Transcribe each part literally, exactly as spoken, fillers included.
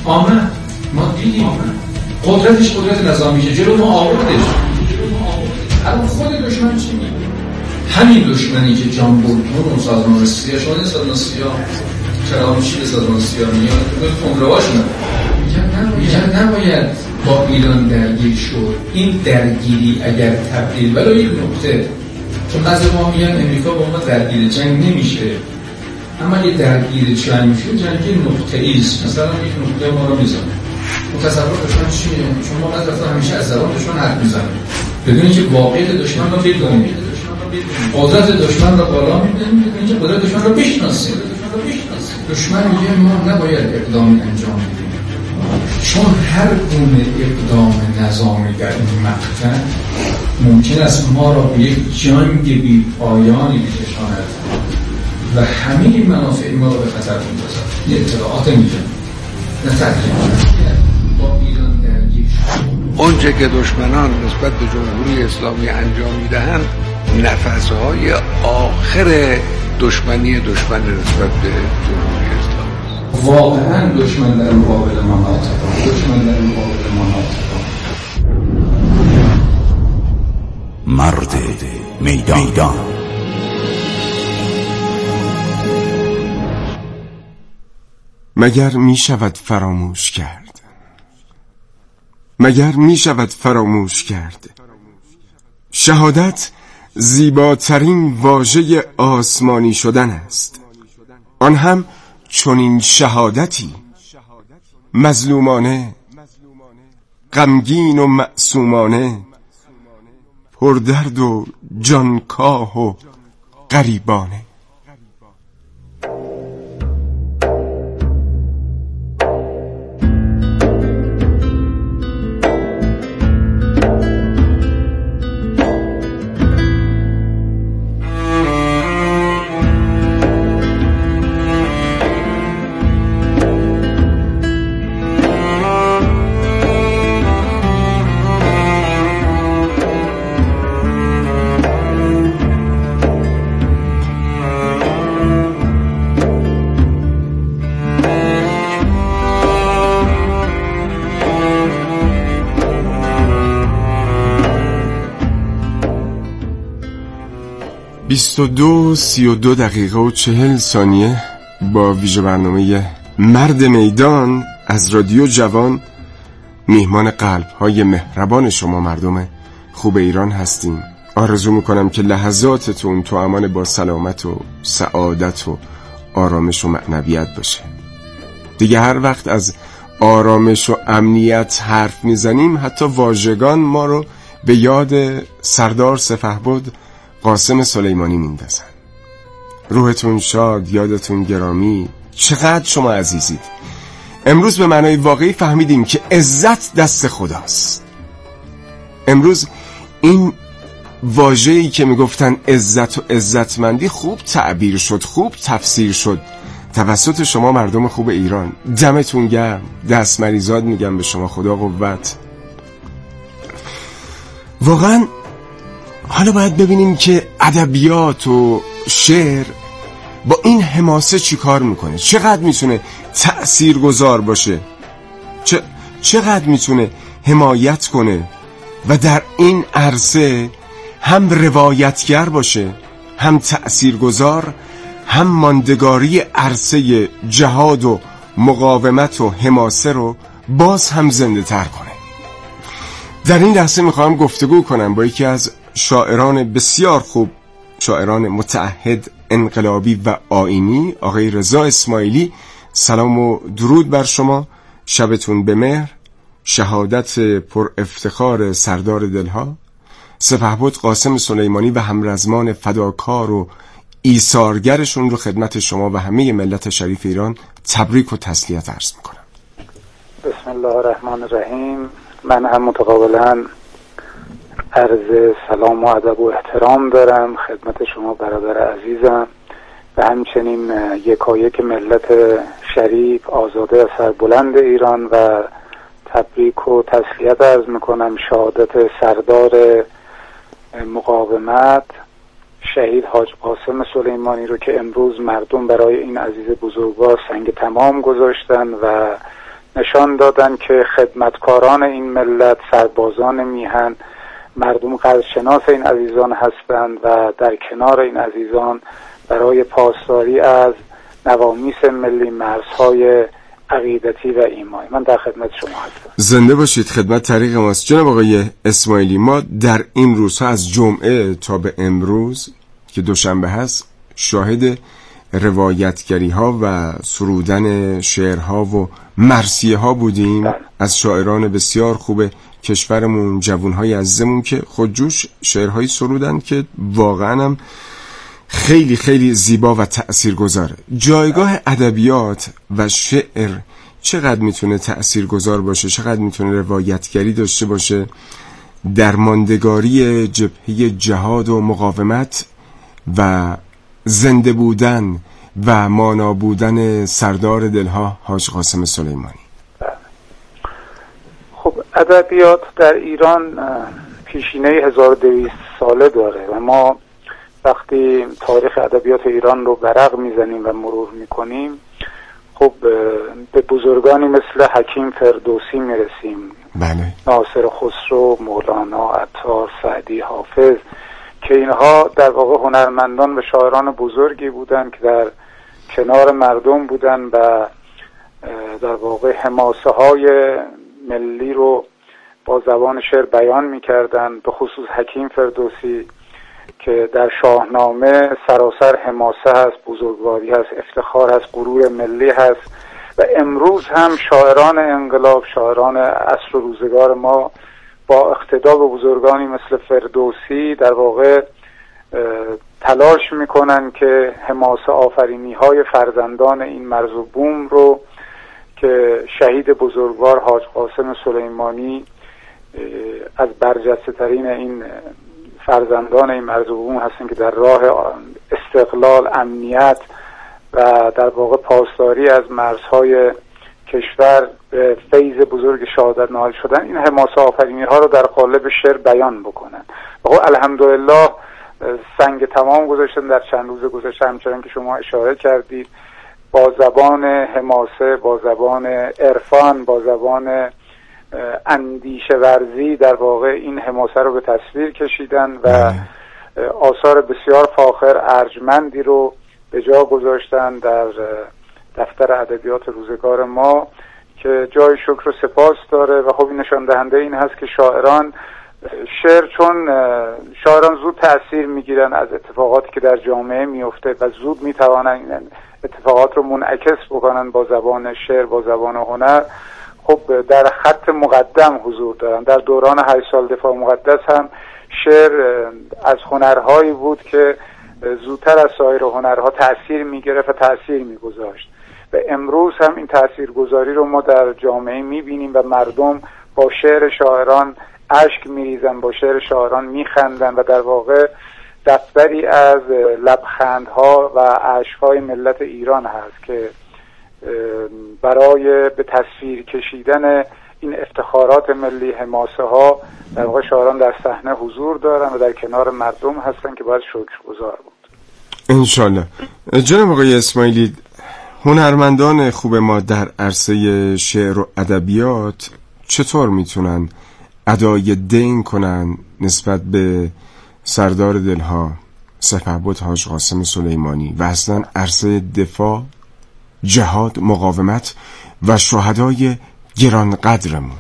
آمد، ما دیدیم قدرتش قدرت نظامی که جلو ما آوردش. الان خود دشمن چی میگه؟ همین دشمنی که جان بولتون و سازمان سیا شده سازمان سیا چرا میشه به سازمان سیا میاد به تندرواش میگن نباید با ایران درگیر شد. این درگیری اگر تبدیل ولی یک نقطه، چون بعضی ما میگن امریکا با ما درگیر جنگ نمیشه، اما یه درگیر جنگ میشه جنگی نقطه‌ای است. مثلا یک نقطه ما رو میزنه متصور دشمن چیه؟ چون ما از رفته همیشه از زبان دشمن حرف میزنیم بدون اینکه واقعیت دشمن رو بدونیم، قدرت دشمن رو بالا میبریم بدون اینکه قدرت دشمن رو بشناسیم. دشمن میگه ما نباید اقدام انجام بدیم چون هر گونه اقدام نظامی در این مقطع ممکن است ما را به یک جنگ بی پایانی بکشاند و همه منافع ما را به خطر میندازد. یه اطلاعات میگه نه تحقیق با ایران درگیر شد. اونچه که دشمنان نسبت به جمهوری اسلامی انجام میدهند نفسهای آخر دشمنی دشمن نسبت به جمهوری اسلامی. واقعا دشمن در مقابل ما ناطقه، دشمن در مقابل ما ناطقه. مرد میدان. مگر می شود فراموش کرد؟ مگر می شود فراموش کرد؟ شهادت زیباترین واژه آسمانی شدن است، آن هم چنین شهادتی مظلومانه، غمگین و معصومانه، پردرد و جانکاه و غریبانه. بیست و دو سی و دو دقیقه و چهل ثانیه با ویژه برنامه مرد میدان از رادیو جوان میهمان قلب‌های مهربان شما مردم خوب ایران هستیم. آرزو میکنم که لحظاتتون تو امان با سلامت و سعادت و آرامش و معنویت باشه. دیگه هر وقت از آرامش و امنیت حرف میزنیم حتی واژگان ما رو به یاد سردار سپهبد قاسم سلیمانی میندازن. روحتون شاد، یادتون گرامی، چقدر شما عزیزید. امروز به معنای واقعی فهمیدیم که عزت دست خداست. امروز این واژه‌ای که میگفتن عزت و عزتمندی خوب تعبیر شد، خوب تفسیر شد توسط شما مردم خوب ایران. دمتون گرم، دست مریزاد میگم به شما، خدا قوت. واقعا حالا باید ببینیم که ادبیات و شعر با این حماسه چی کار میکنه، چقدر میتونه تأثیر گذار باشه، چه، چقدر میتونه حمایت کنه و در این عرصه هم روایتگر باشه، هم تأثیر گذار، هم ماندگاری عرصه جهاد و مقاومت و حماسه رو باز هم زنده تر کنه. در این لحظه میخوام گفتگو کنم با یکی از شاعران بسیار خوب، شاعران متعهد، انقلابی و آیینی، آقای رضا اسماعیلی. سلام و درود بر شما، شبتون به مهر. شهادت پر افتخار سردار دلها سپهبد قاسم سلیمانی و همرزمان فداکار و ایثارگرشون رو خدمت شما و همه ملت شریف ایران تبریک و تسلیت عرض میکنم. بسم الله الرحمن الرحیم. من هم متقابلا عرض سلام و ادب و احترام دارم خدمت شما برادر عزیزم و همچنین یکایک ملت شریف آزاده از سربلند ایران و تبریک و تسلیت عرض میکنم. شهادت سردار مقاومت شهید حاج قاسم سلیمانی رو که امروز مردم برای این عزیز بزرگوار سنگ تمام گذاشتن و نشان دادن که خدمتکاران این ملت، سربازان میهن، مردم قدرشناس این عزیزان هستند و در کنار این عزیزان برای پاسداری از نوامیس ملی، مرزهای عقیدتی و ایمانی من در خدمت شما هستم. زنده باشید، خدمت طریق ماست. جناب آقای اسماعیلی، ما در این روزها از جمعه تا به امروز که دوشنبه هست شاهد روایتگری ها و سرودن شعرها و مرثیه ها بودیم ده. از شاعران بسیار خوب کشورمون، جوانهای عزیزمون که خودجوش شعرهایی سرودن که واقعا هم خیلی خیلی زیبا و تأثیرگذاره. جایگاه ادبیات و شعر چقدر میتونه تأثیرگذار باشه، چقدر میتونه روایتگری داشته باشه در ماندگاری جبهه جهاد و مقاومت و زنده بودن و مانا بودن سردار دلها حاج قاسم سلیمانی؟ خب ادبیات در ایران پیشینه هزار و دویست ساله داره و ما وقتی تاریخ ادبیات ایران رو ورق میزنیم و مرور میکنیم خب به بزرگانی مثل حکیم فردوسی میرسیم، بله، ناصر خسرو، مولانا، عطار، سعدی، حافظ، که اینها در واقع هنرمندان و شاعران بزرگی بودند که در کنار مردم بودن و در واقع حماسه های ملی رو با زبان شعر بیان میکردن. به خصوص حکیم فردوسی که در شاهنامه سراسر حماسه هست، بزرگواری هست، افتخار هست، غرور ملی هست و امروز هم شاعران انقلاب، شاعران عصر و روزگار ما با اقتدا به بزرگانی مثل فردوسی در واقع تلاش میکنن که حماسه آفرینی های فرزندان این مرز و بوم رو که شهید بزرگوار حاج قاسم سلیمانی از برجسته ترین این فرزندان این مرز و بوم هستن که در راه استقلال، امنیت و در واقع پاسداری از مرزهای کشور به فیض بزرگ شهادت نائل شدن، این حماسه آفرینی ها رو در قالب شعر بیان بکنن. و الحمدلله سنگ تمام گذاشتن در چند روز گذشته، همچنان که شما اشاره کردید، با زبان حماسه، با زبان عرفان، با زبان اندیشه ورزی در واقع این حماسه رو به تصویر کشیدن و آثار بسیار فاخر ارجمندی رو به جا گذاشتن در دفتر ادبیات روزگار ما که جای شکر و سپاس داره. و خب این نشان دهنده این هست که شاعران شعر، چون شاعران زود تأثیر میگیرن از اتفاقاتی که در جامعه میفته و زود میتوانن اتفاقات رو منعکس بکنن با زبان شعر، با زبان هنر، خب در خط مقدم حضور دارن. در دوران هشت سال دفاع مقدس هم شعر از هنرهایی بود که زودتر از سایر هنرها تأثیر میگرفت و تأثیر میگذاشت و امروز هم این تأثیرگذاری رو ما در جامعه میبینیم و مردم با شعر شاعران اشک میریزن، با شعر شاعران میخندن و در واقع دفتری از لبخندها و اشکهای ملت ایران هست که برای به تصویر کشیدن این افتخارات ملی، حماسه ها، در واقع شاعران در صحنه حضور دارن و در کنار مردم هستن که باید شکرگزار بود. انشالله. جناب آقای اسماعیلی، هنرمندان خوب ما در عرصه شعر و ادبیات چطور میتونن ادای دین کنن نسبت به سردار دلها سپهبد حاج قاسم سلیمانی و اصلا عرصه دفاع، جهاد، مقاومت و شهدای گرانقدرمون؟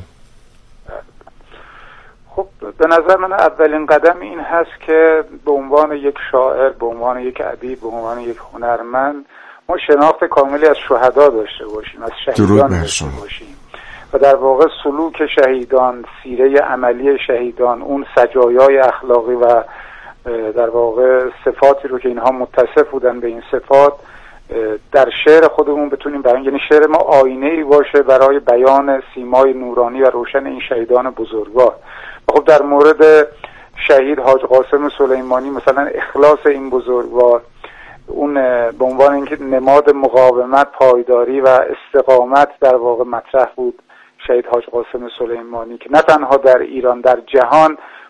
خب به نظر من اولین قدم این هست که به عنوان یک شاعر، به عنوان یک ادیب، به عنوان یک هنرمند ما شناخت کاملی از شهدا داشته باشیم، از شهیدان داشته باشیم و در واقع سلوک شهیدان، سیره عملی شهیدان، اون سجایای اخلاقی و در واقع صفاتی رو که اینها متصف بودن به این صفات در شعر خودمون بتونیم بیان، یعنی شعر ما آینه‌ای باشه برای بیان سیمای نورانی و روشن این شهیدان بزرگوار. خب در مورد شهید حاج قاسم سلیمانی مثلا اخلاص این بزرگوار، اون به عنوان اینکه نماد مقاومت، پایداری و استقامت در واقع مطرح بود، شهید حاج قاسم سلیمانی که نه تنها در ایران، در جهان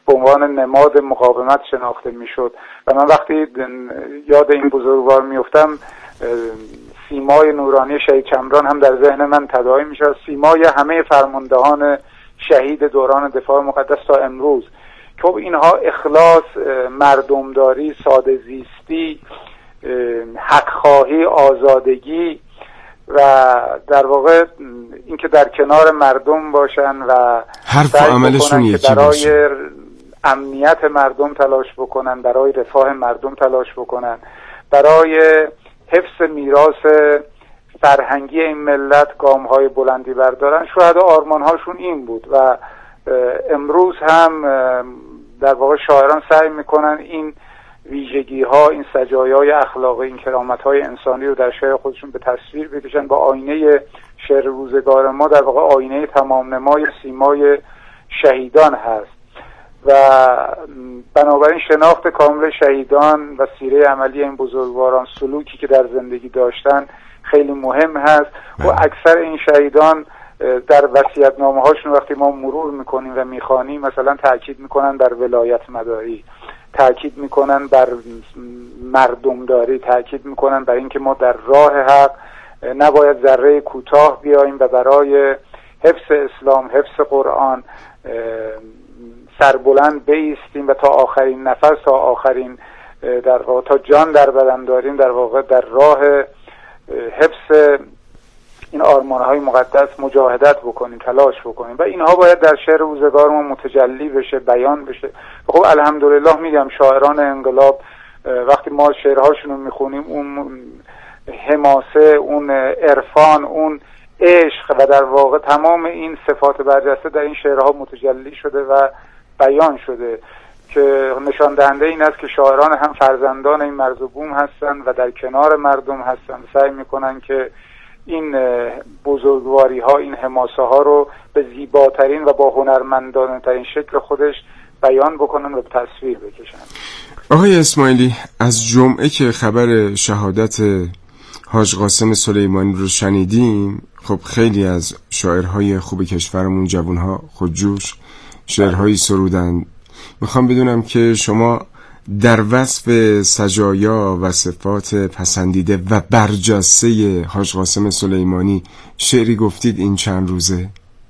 به عنوان نماد مقاومت شناخته میشد. و من وقتی یاد این بزرگوار میفتم سیمای نورانی شهید چمران هم در ذهن من تداعی میشه، سیمای همه فرماندهان شهید دوران دفاع مقدس تا امروز. خب اینها اخلاص، مردمداری، ساده زیستی، حق‌خواهی، آزادگی و در واقع اینکه در کنار مردم باشن و حرف و عملشون یکی باشه، برای امنیت مردم تلاش بکنن، برای رفاه مردم تلاش بکنن، برای حفظ میراث فرهنگی این ملت گام‌های بلندی بردارن. شاید آرمان‌هاشون این بود و امروز هم در واقع شاعران سعی میکنن این ویژگی‌ها، این سجایای اخلاقی، این کرامت‌های انسانی رو در شعر خودشون به تصویر بکشن. با آینه شعر روزگار ما در واقع آینه تمام نمای سیمای شهیدان هست و بنابراین شناخت کامل شهیدان و سیره عملی این بزرگواران، سلوکی که در زندگی داشتن خیلی مهم هست. و اکثر این شهیدان در وصیت‌نامه هاشون وقتی ما مرور میکنیم و میخوانیم مثلا تأکید میکنن بر ولایت مداری، تأکید میکنن بر مردمداری، تأکید میکنن بر اینکه ما در راه حق نباید ذره کوتاه بیاییم و برای حفظ اسلام، حفظ قرآن سربلند بایستیم و تا آخرین نفس، تا آخرین در واقع تا جان در بدن داریم در واقع در راه حفظ این آرمان‌های مقدس مجاهدت بکنیم، تلاش بکنیم و اینها باید در شعر روزگار ما متجلی بشه، بیان بشه. خب الحمدلله میگم شاعران انقلاب وقتی ما شعرهاشون رو میخونیم اون حماسه، اون عرفان، اون عشق و در واقع تمام این صفات برجسته در این شعرها متجلی شده و بیان شده که نشان دهنده این است که شاعران هم فرزندان این مرز و بوم هستند و در کنار مردم هستند، سعی میکنن که این بزرگواری ها، این حماسه ها رو به زیباترین و با هنرمندانه ترین شکل خودش بیان بکنن و به تصویر بکشن. آقای اسماعیلی، از جمعه که خبر شهادت حاج قاسم سلیمانی رو شنیدیم، خب خیلی از شاعرهای خوب کشورمون، جوانها خودجوش شعرهایی سرودن. میخوام بدونم که شما در وصف سجایا و صفات پسندیده و برجسته حاج قاسم سلیمانی شعری گفتید این چند روزه.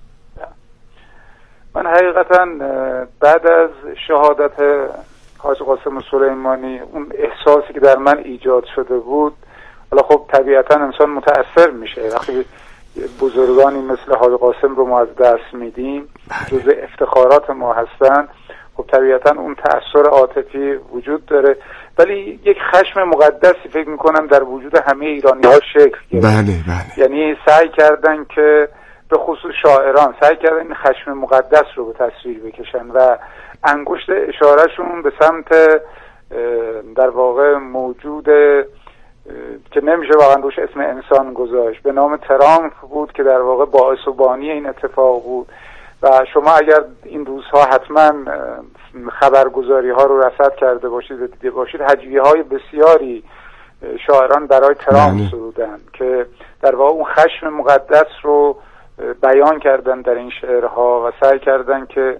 من حقیقتا بعد از شهادت حاج قاسم سلیمانی اون احساسی که در من ایجاد شده بود، حالا خب طبیعتا انسان متأثر میشه وقتی بزرگانی مثل حاج قاسم رو ما از دست میدیم، جزء افتخارات ما هستن. خب طبیعتا اون تأثیر عاطفی وجود داره، ولی یک خشم مقدسی فکر میکنم در وجود همه ایرانی ها شکل گرفت. بله بله. یعنی سعی کردن که به خصوص شاعران سعی کردن این خشم مقدس رو به تصویر بکشن و انگشت اشارهشون به سمت در واقع موجود که نمیشه واقعا روش اسم انسان گذاشت، به نام ترامپ بود که در واقع باعث و بانی این اتفاق بود. و شما اگر این روزها حتما خبرگزاری ها رو رصد کرده باشید و دیده باشید، هجویه های بسیاری شاعران برای ترامپ سرودن که در واقع اون خشم مقدس رو بیان کردن در این شعرها و سعی کردن که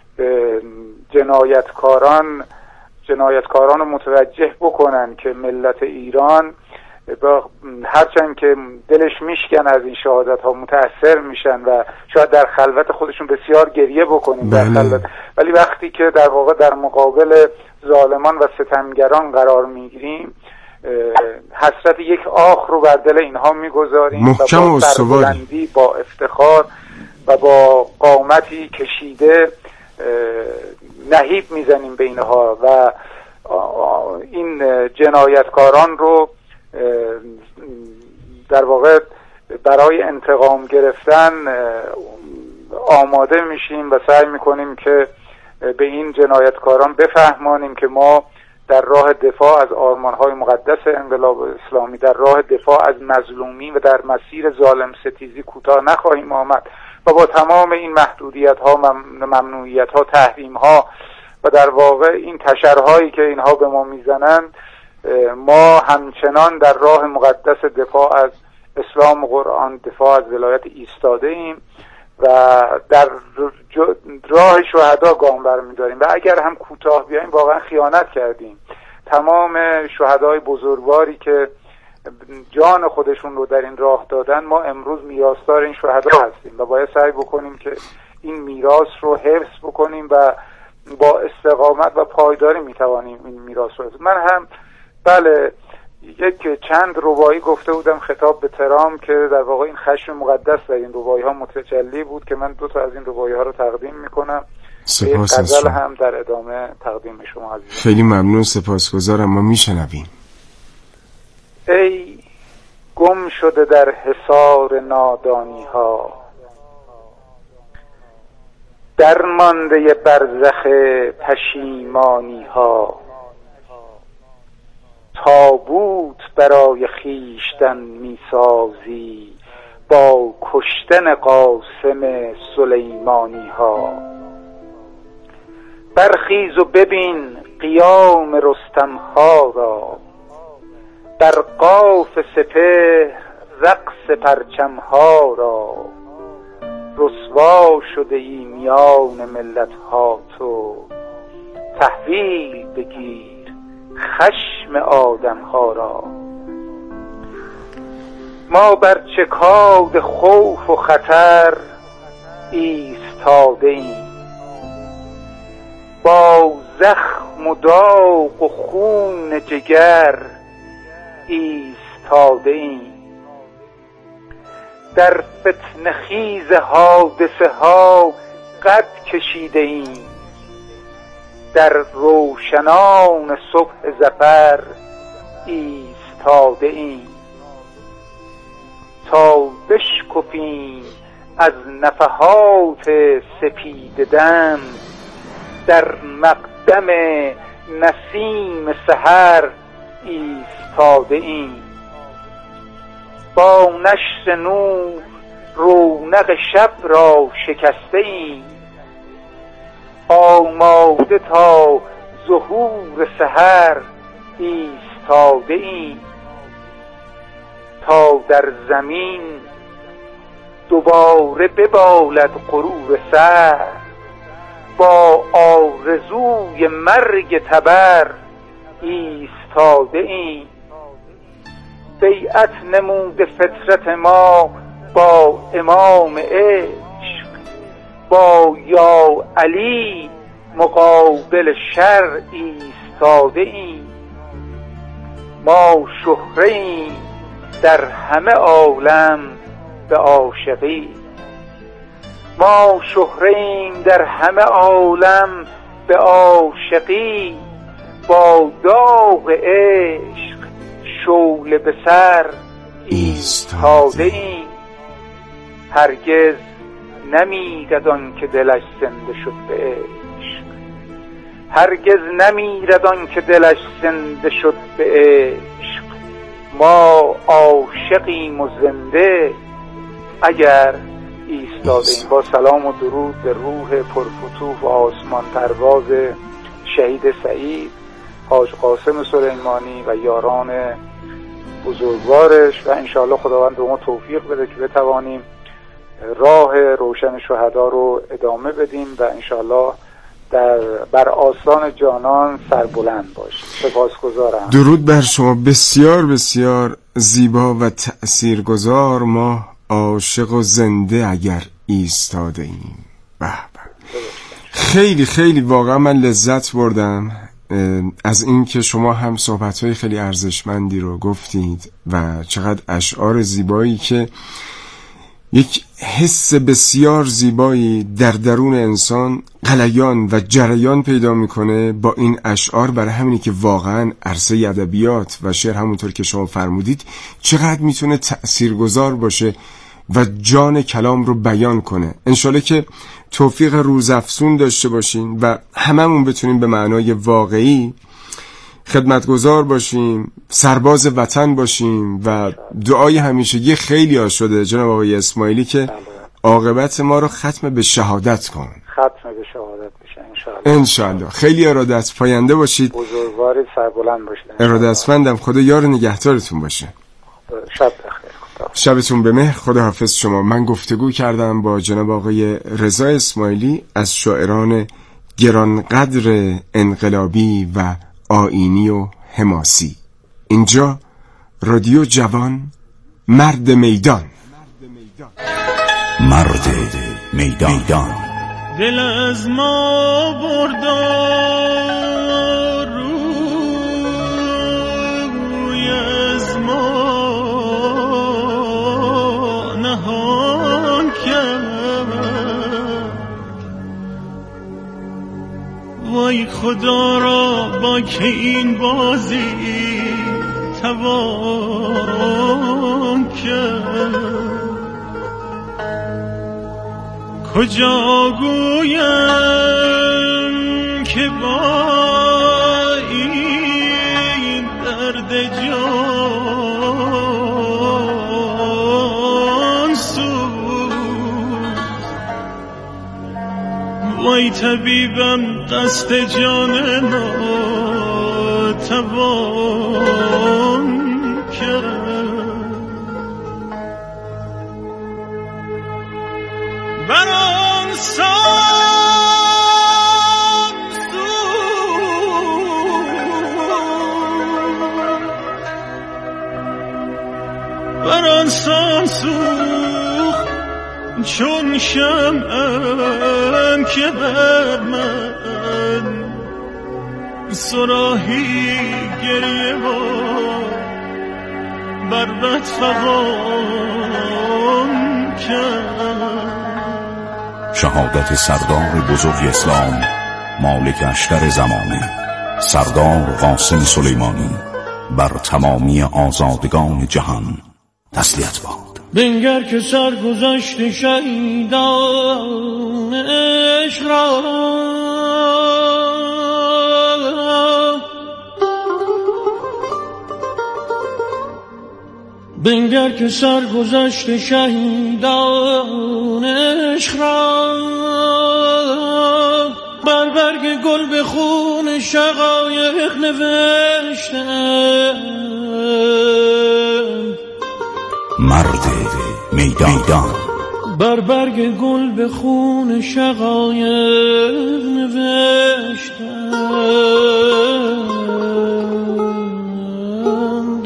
جنایتکاران جنایتکاران رو متوجه بکنن که ملت ایران هرچند که دلش میشکن از این شهادت ها، متأثر میشن و شاید در خلوت خودشون بسیار گریه بکنیم در خلوت، ولی وقتی که در واقع در مقابل ظالمان و ستمگران قرار میگیریم حسرت یک آه رو بر دل اینها میگذاریم محکم و سربلندی، با افتخار و با قامتی کشیده نهیب میزنیم به اینها و این جنایتکاران رو در واقع برای انتقام گرفتن آماده میشیم و سعی میکنیم که به این جنایتکاران بفهمانیم که ما در راه دفاع از آرمانهای مقدس انقلاب اسلامی، در راه دفاع از مظلومین و در مسیر ظالم ستیزی کوتاه نخواهیم آمد و با تمام این محدودیت ها، ممنوعیت ها، تحریم ها و در واقع این تشرهایی که اینها به ما میزنن، ما همچنان در راه مقدس دفاع از اسلام و قرآن، دفاع از ولایت ایستاده ایم و در راه شهدا گام برمی‌داریم و اگر هم کوتاه بیاییم واقعا خیانت کردیم. تمام شهدای بزرگواری که جان خودشون رو در این راه دادن، ما امروز میراثدار این شهدا هستیم و باید سعی بکنیم که این میراث رو حفظ بکنیم و با استقامت و پایداری میتوانیم این میراث رو. من هم بله یک چند رباعی گفته بودم خطاب به ترام که در واقع این خشم مقدس در این رباعی ها متجلی بود که من دو تا از این رباعی ها رو تقدیم میکنم. سپاس از شما. هم در ادامه تقدیم شما عزیز. خیلی ممنون، سپاسگزارم. ما میشنویم. ای گم شده در حصار نادانی ها، درمانده برزخ پشیمانی ها، تابوت برای خیشتن میسازی با کشتن قاسم سلیمانی ها. برخیز و ببین قیام رستم ها را، در قاف سپهر رقص پرچم ها را. رسوا شده ای میان ملت ها تو، تحویل بگیر خشم آدم ها را. ما بر چکاد خوف و خطر ایستاده ایم، با زخم و داغ و خون جگر ایستاده ایم. در فتنه خیز حادثه ها قد کشیده ایم، در روشنان صبح ظفر ایستاده ایم. تا بشکفیم از نفحات سپید دم، در مقدم نسیم سحر ایستاده ایم. با نشر نور رونق شب را شکسته ایم، آماده تا ظهور سحر ایستاده ایم. تا در زمین دوباره ببالد غرور سر، با آرزوی مرگ تبر ایستاده ایم. بیعت نموده فطرت ما با امام عشق، با یا علی مقابل شر ایستاده ایم. ما شهره ایم در همه عالم به عاشقی، ما شهره ایم در همه عالم به عاشقی. با داغ عشق شعله به سر ایستاده ایم. هرگز نمیرد آن که دلش زنده شد به عشق، هرگز نمیرد آن که دلش زنده شد به عشق. ما عاشقیم و زنده اگر ایستاده ایم. با سلام و درود به روح پرفتوح و آسمان پرواز شهید سعید حاج قاسم سلیمانی و یاران بزرگوارش، و انشاءالله خداوند به ما توفیق بده که بتوانیم راه روشن شهدا رو ادامه بدیم و انشاءالله در بر آستان جانان سربلند باشیم. سپاسگزارم. درود بر شما. بسیار بسیار زیبا و تأثیرگذار. ما عاشق و زنده اگر ایستاده ایم. به به. خیلی خیلی واقعا من لذت بردم از این که شما هم صحبت‌های خیلی ارزشمندی رو گفتید و چقدر اشعار زیبایی که یک حس بسیار زیبایی در درون انسان غلیان و جریان پیدا میکنه با این اشعار. برای همینی که واقعا عرصه ادبیات و شعر همونطور که شما فرمودید چقدر میتونه تأثیرگذار باشه و جان کلام رو بیان کنه. انشالله که توفیق روزافزون داشته باشین و هممون بتونیم به معنای واقعی خدمتگزار باشیم، سرباز وطن باشیم و دعای همیشگی خیلی ها شده جناب آقای اسماعیلی که عاقبت ما رو ختم به شهادت کن. ختم به شهادت بشه انشاءالله. انشاءالله. خیلی ارادت پاینده باشید. بزرگوار سربلند باشید. ارادتمندم. خدا یار نگهدارتون باشه. شب بخیر. خدا شبتون به مهر. خداحافظ شما. من گفتگو کردم با جناب آقای رضا اسماعیلی از شاعران گرانقدر انقلابی و آیینی و حماسی. اینجا رادیو جوان، مرد میدان. مرد میدان. دل از ما بردار روی از ما نهان کرد. وای خدا را با که این بازی توان کرد. کجا گویم که با این درد جان سوز. وای طبیبم قصد جان ناتوان کرد. بران سام سوخت، بران سام سوخت چون شمعم که بر من صراحی گریه و بر بد فغان کرد. شهادت سردار بزرگ اسلام مالک اشتر زمانه سردار قاسم سلیمانی بر تمامی آزادگان جهان تسلیت باد. بنگر که سرگذشت شهیدان عشق را بنگر که سرگذشت شهیدان عشق را بر برگ گل به خون شقایق نوشتند. مرد میدان. بر برگ گل به خون شقایق نوشتند.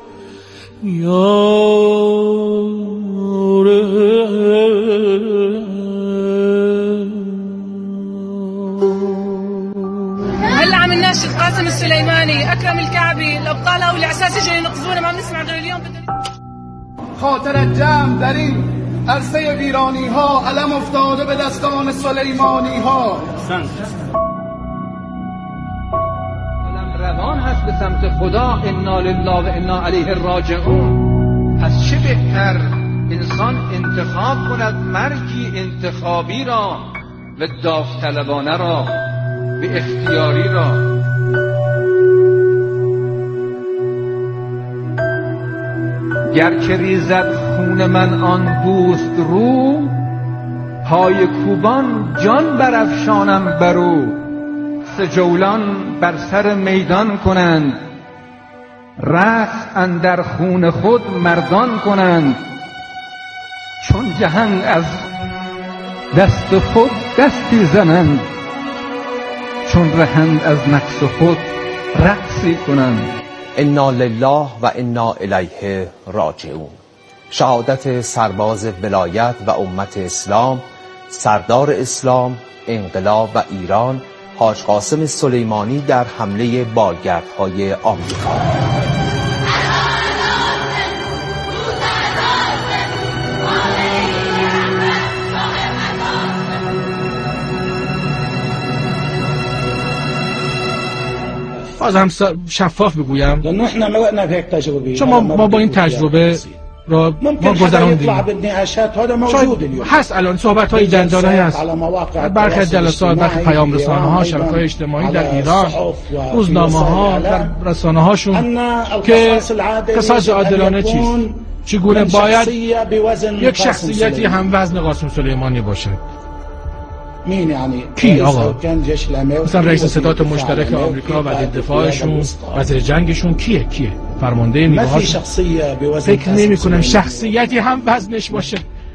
هلا عم الناشد قاسم السليماني اكرم الكعبي الابطال او الاعساس اجوا ينقذونا ما بنسمع غير اليوم. خاطر جمع در این عرصه ویرانی ها علم افتاده به دستان سلیمانی ها. روان هست به سمت خدا. انا لله و انا الیه راجعون. پس چه بهتر انسان انتخاب کند مرگی انتخابی را و داوطلبانه را به اختیاری را. گر که ریزد خون من آن دوست رو پای کوبان جان برافشانم برو. جولان بر سر میدان کنند رقص اندر خون خود مردان کنند. چون جهنگ از دست خود دستی زنند چون رهند از نفس خود رقصی کنند. انا لله و انا الیه راجعون. شهادت سرباز ولایت و امت اسلام، سردار اسلام، انقلاب و ایران، حاج قاسم سلیمانی در حمله بالگردهای آمریکا. بازم شفاف بگویم چون ما, ما با این تجربه را ما گذراندیم. شاید هست الان صحبت های جنجالی هست برخی از جلسات، برخی پیام رسانه ها، شبکه های اجتماعی در ایران، روزنامه ها، در رسانه هاشون که قصاص عادلانه چیست، چگونه باید یک شخصیتی هم وزن قاسم سلیمانی باشد. کی آقا؟ مثلا رئیس ستاد مشترک آمریکا و دفاعشون، وزیر جنگشون کیه؟ کیه؟ فرمانده نیروها فکر نمی کنم شخصیتی هم وزنش باشه.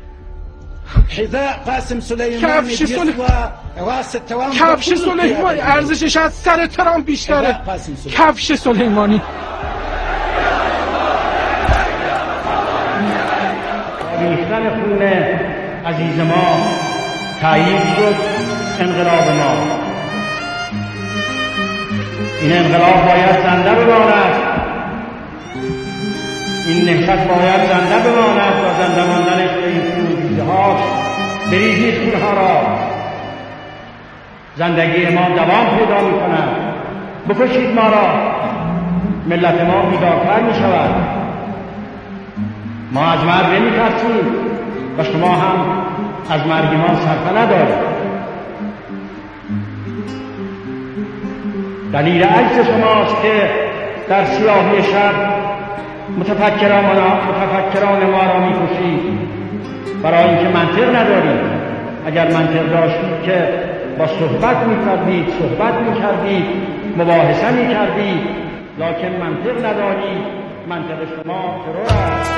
کفش سلیمانی کفش سلیمانی ارزشش از سر ترامپ بیشتره. کفش سلیمانی ریختن خون عزیز ما تایید شد انقلاب ما. این انقلاب باید زنده بماند. این نهضت باید زنده بماند و زنده ماندنش به این خونریزی‌هاش بریزید خونها را. زندگی ما دوام پیدا می‌کند. بکشید ما را. ملت ما بیدارتر می‌شود. ما از مرگ نمی‌ترسیم و شما هم از مرگ ما صرفه ندارید. دلیل عجز شماست که در سیاهی شب متفکران متفکران ما را می‌کشید برای اینکه منطق ندارید. اگر منطق داشتید که با صحبت می‌کردید، صحبت می‌کردید، مباحثه می‌کردید، لکن منطق ندارید. منطق شما ترور است.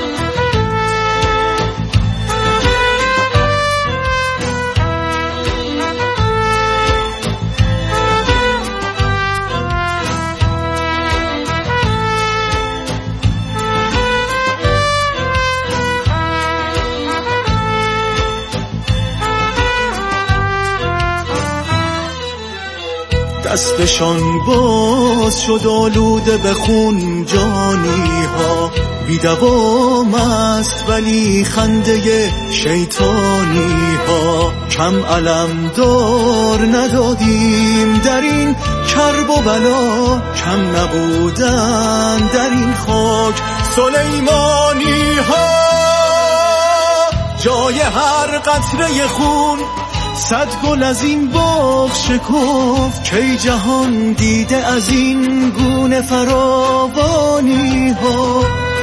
دستشان باز شد آلوده به خون جانی ها. بی دوام است ولی خنده شیطانی ها. کم علم دار ندادیم در این کرب و بلا. کم نبودن در این خاک سلیمانی ها. جای هر قطره خون صد گل از این باغ شکفت. کی جهان دیده از این گونه فراوانی ها.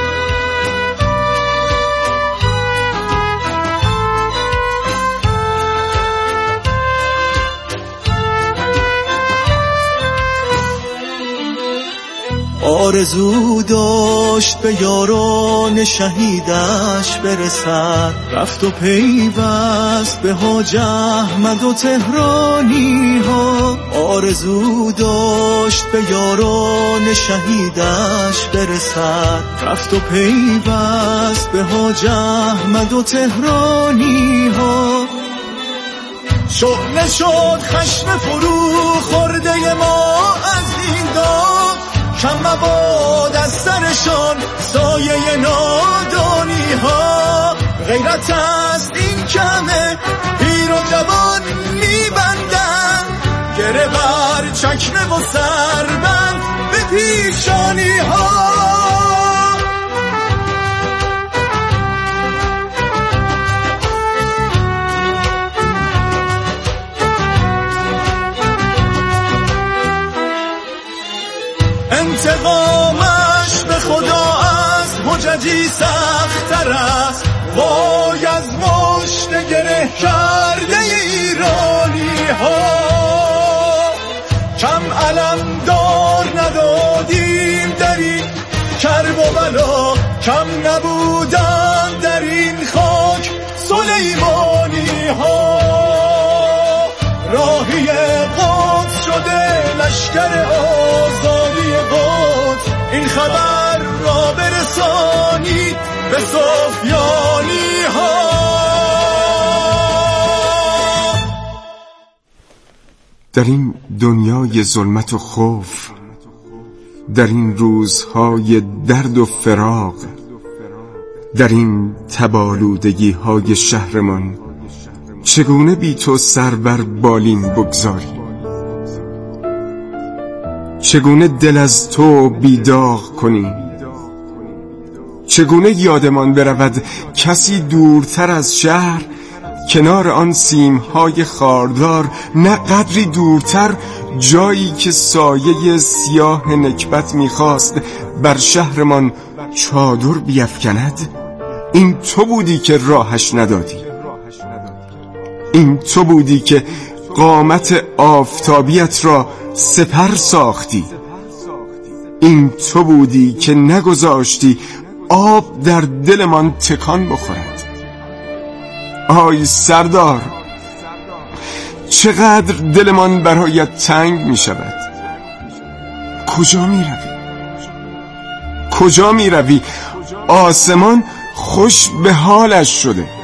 آرزو داشت به یاران شهیدش برسد. رفت و پیوست به حاج احمد و تهرانی ها. آرزو داشت به یاران شهیدش برسد. رفت و پیوست به حاج احمد و تهرانی ها. شعله شد خشم فرو خورده ما از این داد. کم مباد از سرشان سایه نادانی ها. غیرت است این کمه پیر و جوان میبندن. گره بر چکمه و سربند به پیشانی ها. انتقامش به خدا از حججی سخت‌تر است. وای از مشت گره کرده ایرانی ها. کم علم دار ندادیم در این کرب و بلا. کم نبودن در این خاک سلیمانی ها. راهی قدس شده لشکر آزادی قدس. این خبر را برسانید به سفیانی ها. در این دنیای ظلمت و خوف، در این روزهای درد و فراق، در این تبالودگی های شهرمان، چگونه بی تو سر بر بالین بگذاری؟ چگونه دل از تو بیداغ کنی؟ چگونه یادمان برود کسی دورتر از شهر، کنار آن سیمهای خاردار، نه قدری دورتر، جایی که سایه سیاه نکبت میخواست بر شهرمان چادر بیفکند؟ این تو بودی که راهش ندادی. این تو بودی که قامت آفتابیت را سپر ساختی. این تو بودی که نگذاشتی آب در دلمان تکان بخورد. آی سردار، چقدر دلمان برایت تنگ می شود. کجا می روی؟ کجا می روی؟ آسمان خوش به حالش شده.